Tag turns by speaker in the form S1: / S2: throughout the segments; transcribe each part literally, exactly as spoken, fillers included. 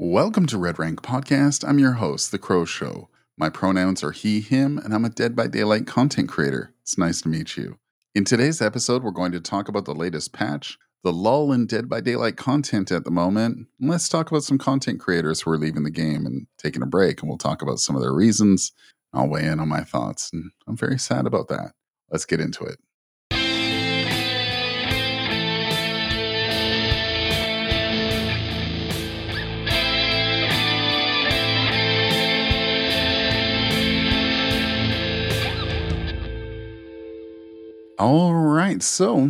S1: Welcome to Red Rank Podcast. I'm your host, The Crow Show. My pronouns are he, him, and I'm a Dead by Daylight content creator. It's nice to meet you. In today's episode, we're going to talk about the latest patch, the lull in Dead by Daylight content at the moment, and let's talk about some content creators who are leaving the game and taking a break, and we'll talk about some of their reasons. I'll weigh in on my thoughts, and I'm very sad about that. Let's get into it. All right, so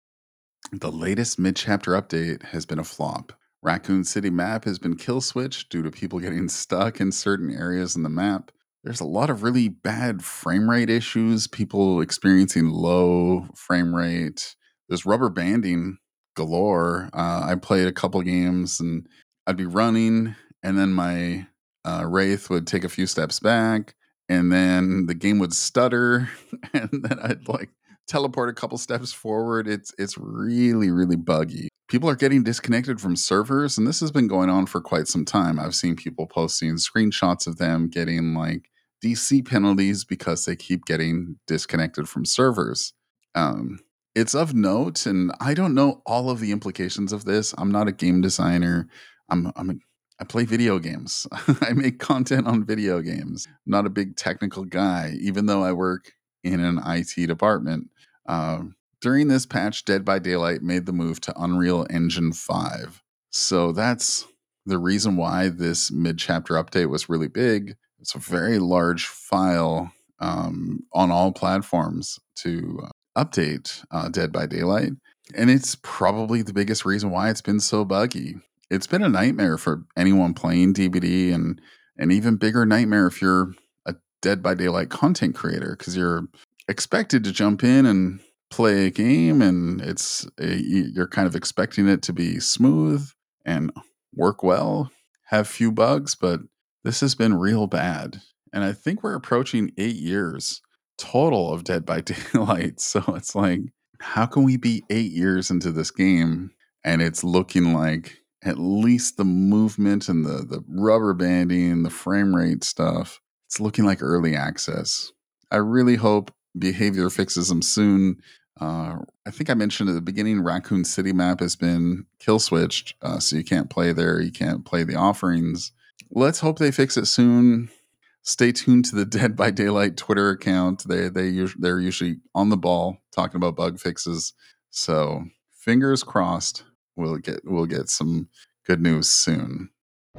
S1: the latest mid-chapter update has been a flop. Raccoon City map has been kill switched due to people getting stuck in certain areas in the map. There's a lot of really bad frame rate issues, people experiencing low frame rate. There's rubber banding galore. Uh, I played a couple games and I'd be running, and then my uh, Wraith would take a few steps back, and then the game would stutter, and then I'd like teleport a couple steps forward. It's it's really, really buggy. People are getting disconnected from servers, and this has been going on for quite some time. I've seen people posting screenshots of them getting like D C penalties because they keep getting disconnected from servers. Um, it's of note, and I don't know all of the implications of this. I'm not a game designer. I'm I'm a, I play video games. I make content on video games. I'm not a big technical guy, even though I work in an I T department. Uh, during this patch, Dead by Daylight made the move to Unreal Engine five. So that's the reason why this mid-chapter update was really big. It's a very large file um, on all platforms to uh, update uh, Dead by Daylight. And it's probably the biggest reason why it's been so buggy. It's been a nightmare for anyone playing D B D, and an even bigger nightmare if you're a Dead by Daylight content creator, because you're expected to jump in and play a game, and it's a, you're kind of expecting it to be smooth and work well, have few bugs, but this has been real bad. And I think we're approaching eight years total of Dead by Daylight. So it's like, how can we be eight years into this game and it's looking like at least the movement and the the rubber banding, the frame rate stuff, it's looking like early access. I really hope behavior fixes them soon. Uh, I think I mentioned at the beginning, Raccoon City map has been kill switched, uh, so you can't play there. You can't play the offerings. Let's hope they fix it soon. Stay tuned to the Dead by Daylight Twitter account. They they us- they're usually on the ball talking about bug fixes. So fingers crossed, we'll get we'll get some good news soon.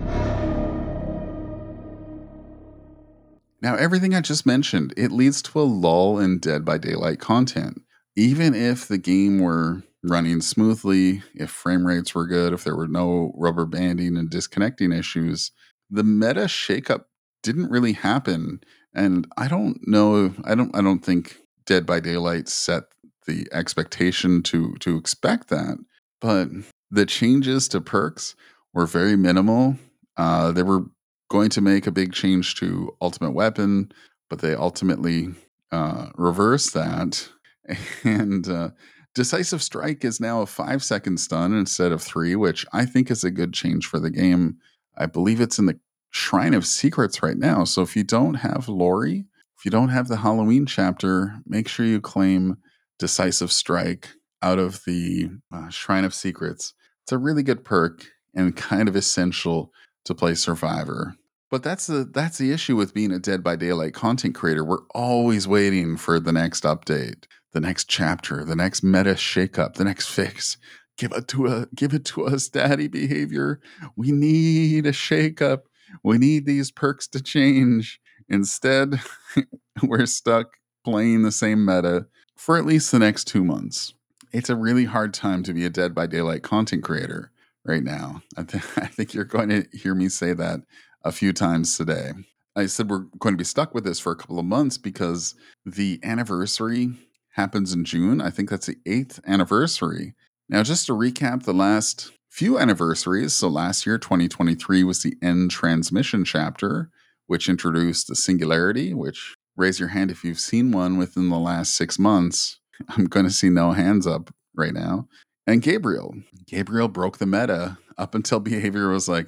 S1: Now, everything I just mentioned, it leads to a lull in Dead by Daylight content. Even if the game were running smoothly, if frame rates were good, if there were no rubber banding and disconnecting issues, the meta shakeup didn't really happen. And I don't know, I don't I don't think Dead by Daylight set the expectation to to expect that. But the changes to perks were very minimal. Uh, they were going to make a big change to Ultimate Weapon, but they ultimately uh, reversed that. And uh, Decisive Strike is now a five second stun instead of three, which I think is a good change for the game. I believe it's in the Shrine of Secrets right now. So if you don't have Lori, if you don't have the Halloween chapter, make sure you claim Decisive Strike out of the uh, Shrine of Secrets. It's a really good perk and kind of essential to play Survivor. But that's the that's the issue with being a Dead by Daylight content creator. We're always waiting for the next update, the next chapter, the next meta shakeup, the next fix. Give it to a give it to us, daddy behavior. We need a shakeup. We need these perks to change. Instead, we're stuck playing the same meta for at least the next two months. It's a really hard time to be a Dead by Daylight content creator right now. I, th- I think you're going to hear me say that a few times today. I said we're going to be stuck with this for a couple of months because the anniversary happens in June. I think that's the eighth anniversary. Now, just to recap the last few anniversaries. So last year, twenty twenty-three, was the End Transmission chapter, which introduced the Singularity, which raise your hand if you've seen one within the last six months. I'm going to see no hands up right now. And Gabriel. Gabriel broke the meta up until behavior was like,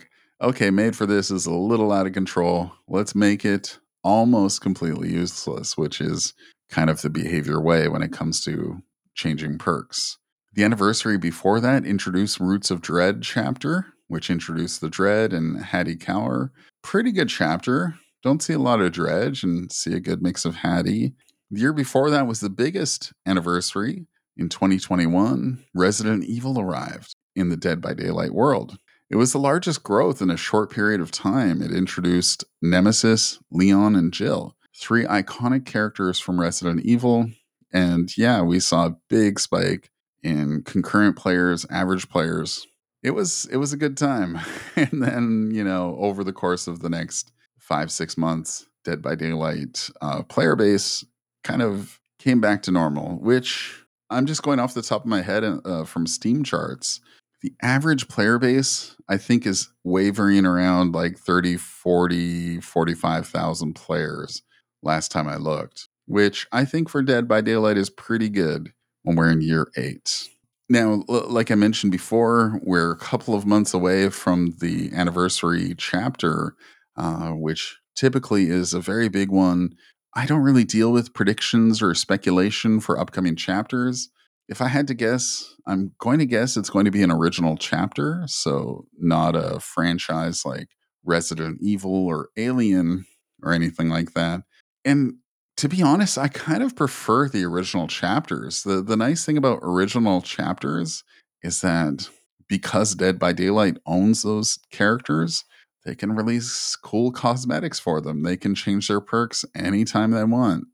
S1: okay, made for this is a little out of control. Let's make it almost completely useless, which is kind of the behavior way when it comes to changing perks. The anniversary before that introduced Roots of Dread chapter, which introduced the Dread and Hattie Cower. Pretty good chapter. Don't see a lot of Dredge and see a good mix of Hattie. The year before that was the biggest anniversary. In twenty twenty-one, Resident Evil arrived in the Dead by Daylight world. It was the largest growth in a short period of time. It introduced Nemesis, Leon, and Jill, three iconic characters from Resident Evil. And yeah, we saw a big spike in concurrent players, average players. It was it was a good time. And then, you know, over the course of the next five, six months, Dead by Daylight uh, player base kind of came back to normal, which I'm just going off the top of my head uh, from Steam charts. The average player base, I think, is wavering around like thirty, forty, forty-five thousand players last time I looked, which I think for Dead by Daylight is pretty good when we're in year eight. Now, l- like I mentioned before, we're a couple of months away from the anniversary chapter, uh, which typically is a very big one. I don't really deal with predictions or speculation for upcoming chapters. If I had to guess, I'm going to guess it's going to be an original chapter, so not a franchise like Resident Evil or Alien or anything like that. And to be honest, I kind of prefer the original chapters. The the nice thing about original chapters is that because Dead by Daylight owns those characters, they can release cool cosmetics for them. They can change their perks anytime they want.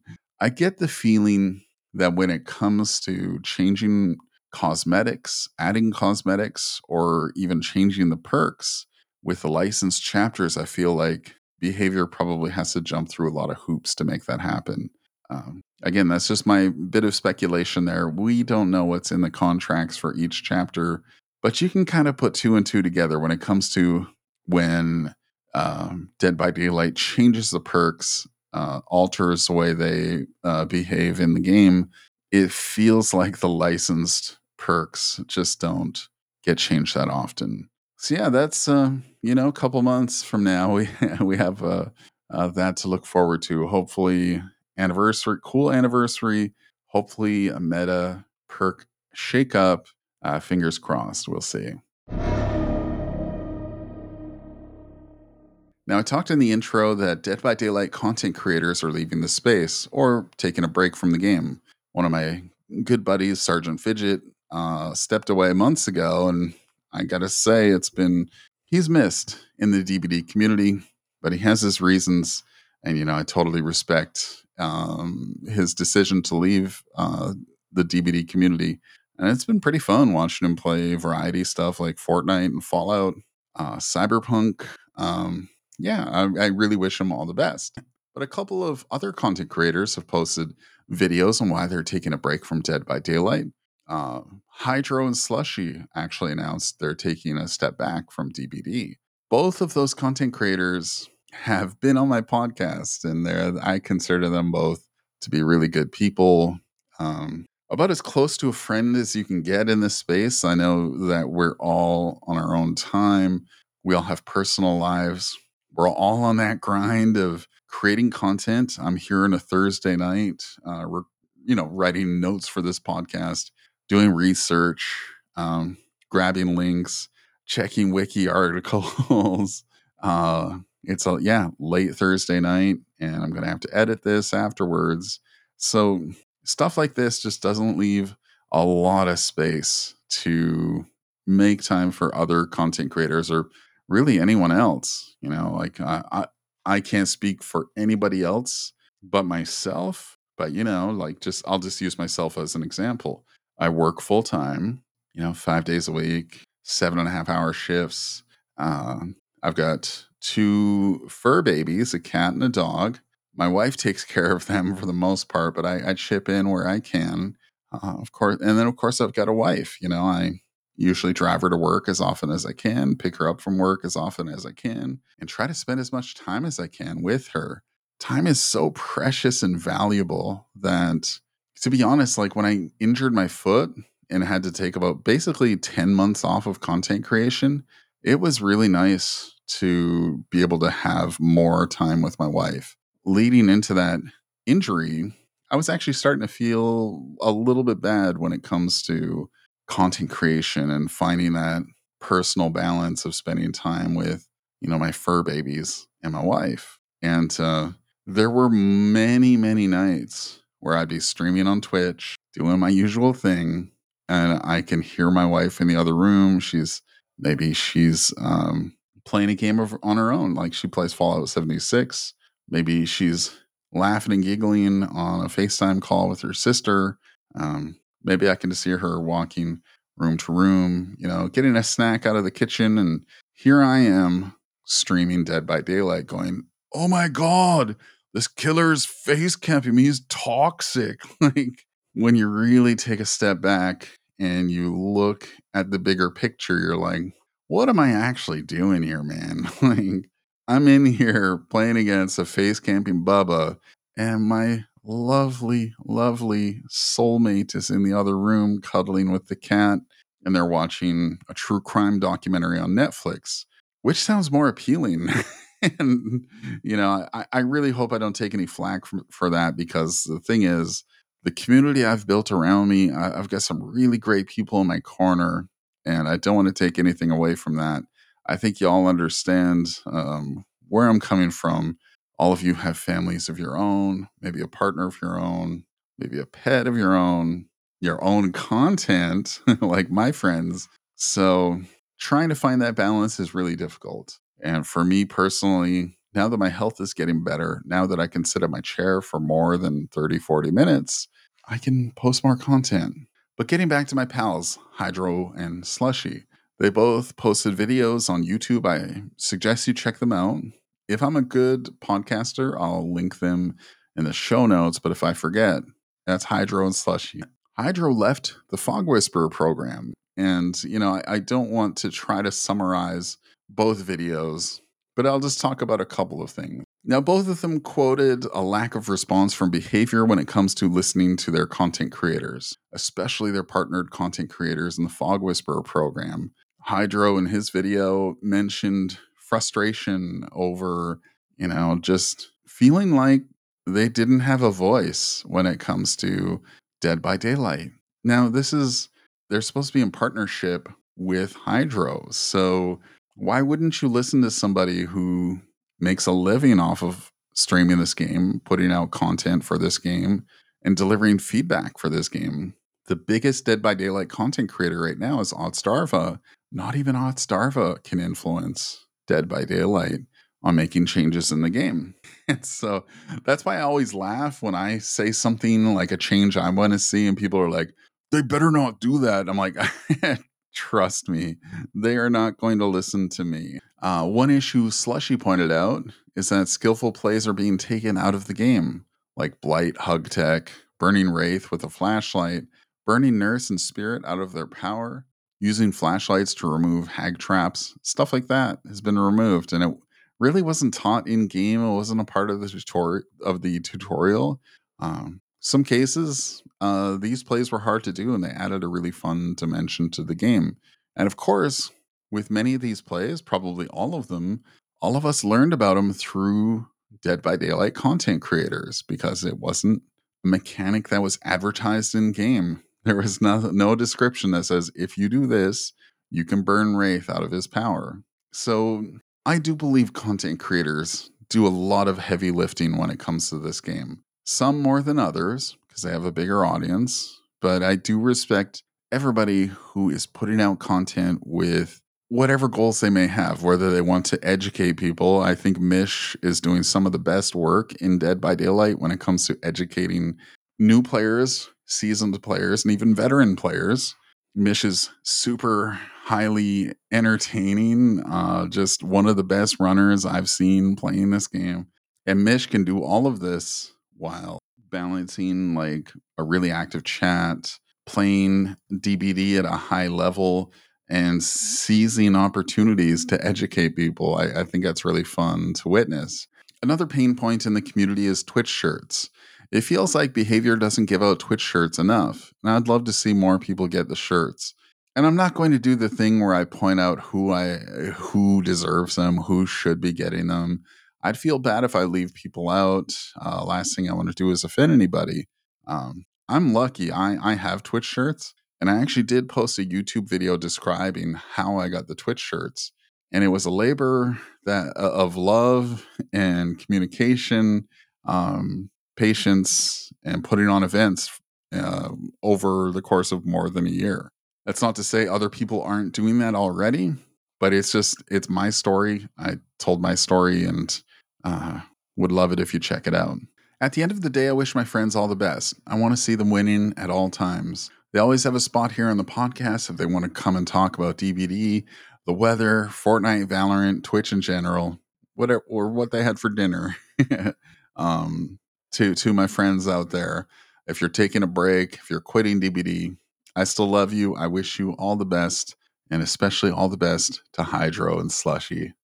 S1: I get the feeling that when it comes to changing cosmetics, adding cosmetics, or even changing the perks with the licensed chapters, I feel like behavior probably has to jump through a lot of hoops to make that happen. Um, again, that's just my bit of speculation there. We don't know what's in the contracts for each chapter, but you can kind of put two and two together when it comes to when um, Dead by Daylight changes the perks, uh, alters the way they uh, behave in the game. It feels like the licensed perks just don't get changed that often. So yeah, that's uh, you know, a couple months from now we we have uh, uh, that to look forward to. Hopefully, anniversary, cool anniversary. Hopefully, a meta perk shakeup. Uh, fingers crossed. We'll see. Now, I talked in the intro that Dead by Daylight content creators are leaving the space or taking a break from the game. One of my good buddies, Sergeant Fidget, uh, stepped away months ago, and I gotta say, it's been he's missed in the D B D community, but he has his reasons, and you know, I totally respect um, his decision to leave uh, the D B D community. And it's been pretty fun watching him play variety stuff like Fortnite and Fallout, uh, Cyberpunk. Um, yeah, I, I really wish him all the best. But a couple of other content creators have posted videos on why they're taking a break from Dead by Daylight. Uh, Hydro and Slushy actually announced they're taking a step back from D B D. Both of those content creators have been on my podcast, and they're, I consider them both to be really good people. Um, about as close to a friend as you can get in this space. I know that we're all on our own time. We all have personal lives. We're all on that grind of creating content. I'm here on a Thursday night. Uh, we're, you know, writing notes for this podcast, doing research, um, grabbing links, checking wiki articles. uh, it's a yeah, late Thursday night, and I'm gonna have to edit this afterwards. So stuff like this just doesn't leave a lot of space to make time for other content creators or really anyone else. You know, like I, I, I can't speak for anybody else but myself. But you know, like just I'll just use myself as an example. I work full time, you know, five days a week, seven and a half hour shifts. Uh, I've got two fur babies, a cat and a dog. My wife takes care of them for the most part, but I, I chip in where I can, uh, of course. And then, of course, I've got a wife. You know, I usually drive her to work as often as I can, pick her up from work as often as I can, and try to spend as much time as I can with her. Time is so precious and valuable that, to be honest, like when I injured my foot and had to take about basically ten months off of content creation it was really nice to be able to have more time with my wife. Leading into that injury, I was actually starting to feel a little bit bad when it comes to content creation and finding that personal balance of spending time with, you know, my fur babies and my wife. And uh, there were many, many nights where I'd be streaming on Twitch, doing my usual thing, and I can hear my wife in the other room. She's maybe she's um, playing a game of, on her own, like she plays Fallout seventy-six. Maybe she's laughing and giggling on a FaceTime call with her sister. Um, maybe I can just hear her walking room to room, you know, getting a snack out of the kitchen. And here I am streaming Dead by Daylight going, oh my God, this killer's face camping me. He's toxic. Like when you really take a step back and you look at the bigger picture, you're like, what am I actually doing here, man? Like, I'm in here playing against a face camping Bubba, and my lovely, lovely soulmate is in the other room cuddling with the cat, and they're watching a true crime documentary on Netflix. Which sounds more appealing? And, you know, I, I really hope I don't take any flack for, for that, because the thing is, the community I've built around me, I, I've got some really great people in my corner, and I don't want to take anything away from that. I think y'all understand um, where I'm coming from. All of you have families of your own, maybe a partner of your own, maybe a pet of your own, your own content, like my friends. So trying to find that balance is really difficult. And for me personally, now that my health is getting better, now that I can sit at my chair for more than thirty, forty minutes, I can post more content. But getting back to my pals, Hydro and Slushy, they both posted videos on YouTube. I suggest you check them out. If I'm a good podcaster, I'll link them in the show notes. But if I forget, that's Hydro and Slushy. Hydro left the Fog Whisperer program. And, you know, I, I don't want to try to summarize both videos, but I'll just talk about a couple of things. Now, both of them quoted a lack of response from behavior when it comes to listening to their content creators, especially their partnered content creators in the Fog Whisperer program. Hydro in his video mentioned frustration over, you know, just feeling like they didn't have a voice when it comes to Dead by Daylight. Now, this is, they're supposed to be in partnership with Hydro. So why wouldn't you listen to somebody who makes a living off of streaming this game, putting out content for this game, and delivering feedback for this game? The biggest Dead by Daylight content creator right now is Ottstarva. Not even Ottstarva can influence Dead by Daylight on making changes in the game. And so that's why I always laugh when I say something like a change I want to see, and people are like, they better not do that. I'm like, trust me, they are not going to listen to me. Uh, one issue Slushy pointed out is that skillful plays are being taken out of the game, like Blight, Hug Tech, burning Wraith with a flashlight, burning Nurse and Spirit out of their power, using flashlights to remove hag traps, stuff like that has been removed, and it really wasn't taught in game. It wasn't a part of the tutorial. Of the tutorial. Um, some cases, uh, these plays were hard to do, and they added a really fun dimension to the game. And of course, with many of these plays, probably all of them, all of us learned about them through Dead by Daylight content creators, because it wasn't a mechanic that was advertised in game. There was no, no description that says, if you do this, you can burn Wraith out of his power. So I do believe content creators do a lot of heavy lifting when it comes to this game. Some more than others, because they have a bigger audience, but I do respect everybody who is putting out content with whatever goals they may have, whether they want to educate people. I think Mish is doing some of the best work in Dead by Daylight when it comes to educating new players, seasoned players, and even veteran players. Mish is super highly entertaining, uh, just one of the best runners I've seen playing this game. And Mish can do all of this while balancing like a really active chat, playing D B D at a high level, and seizing opportunities to educate people. I, I think that's really fun to witness. Another pain point in the community is Twitch shirts. It feels like behavior doesn't give out Twitch shirts enough, and I'd love to see more people get the shirts. And I'm not going to do the thing where I point out who I who deserves them, who should be getting them. I'd feel bad if I leave people out. Uh, last thing I want to do is offend anybody. Um, I'm lucky. I I have Twitch shirts, and I actually did post a YouTube video describing how I got the Twitch shirts, and it was a labor that uh, of love and communication, um, patience, and putting on events uh, over the course of more than a year. That's not to say other people aren't doing that already, but it's just it's my story. I told my story and uh, would love it if you check it out. At the end of the day, I wish my friends all the best. I want to see them winning at all times. They always have a spot here on the podcast if they want to come and talk about D B D, the weather, Fortnite, Valorant, Twitch in general, whatever, or what they had for dinner. um, to to my friends out there, if you're taking a break, if you're quitting D B D, I still love you. I wish you all the best, and especially all the best to Hydro and Slushy.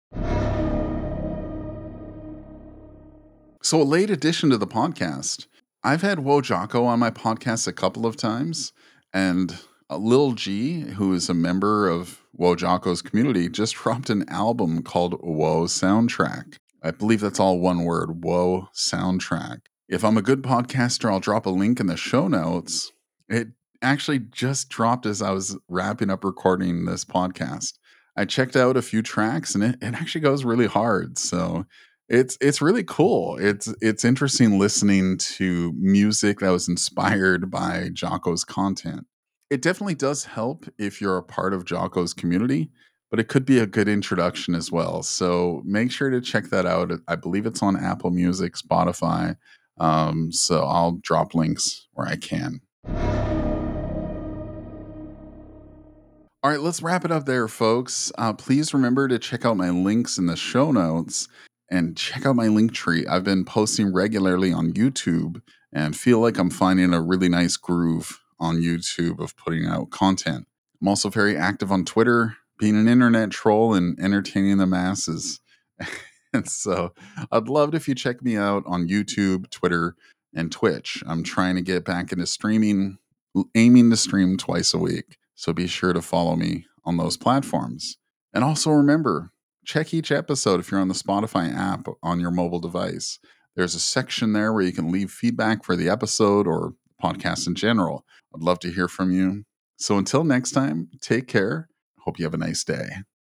S1: So, a late addition to the podcast. I've had Wojako on my podcast a couple of times, and uh, Lil G, who is a member of Wojako's community, just dropped an album called Woe Soundtrack. I believe that's all one word, Woe Soundtrack. If I'm a good podcaster, I'll drop a link in the show notes. It actually just dropped as I was wrapping up recording this podcast. I checked out a few tracks and it, it actually goes really hard. So it's it's really cool. It's it's interesting listening to music that was inspired by Jocko's content. It definitely does help if you're a part of Jocko's community, but it could be a good introduction as well. So make sure to check that out. I believe it's on Apple Music, Spotify. Um, so I'll drop links where I can. All right, let's wrap it up there, folks. Uh, please remember to check out my links in the show notes and check out my link tree. I've been posting regularly on YouTube and feel like I'm finding a really nice groove on YouTube of putting out content. I'm also very active on Twitter, being an internet troll and entertaining the masses. And so I'd love it if you check me out on YouTube, Twitter, and Twitch. I'm trying to get back into streaming, aiming to stream twice a week. So be sure to follow me on those platforms. And also remember, check each episode if you're on the Spotify app on your mobile device. There's a section there where you can leave feedback for the episode or podcast in general. I'd love to hear from you. So until next time, take care. Hope you have a nice day.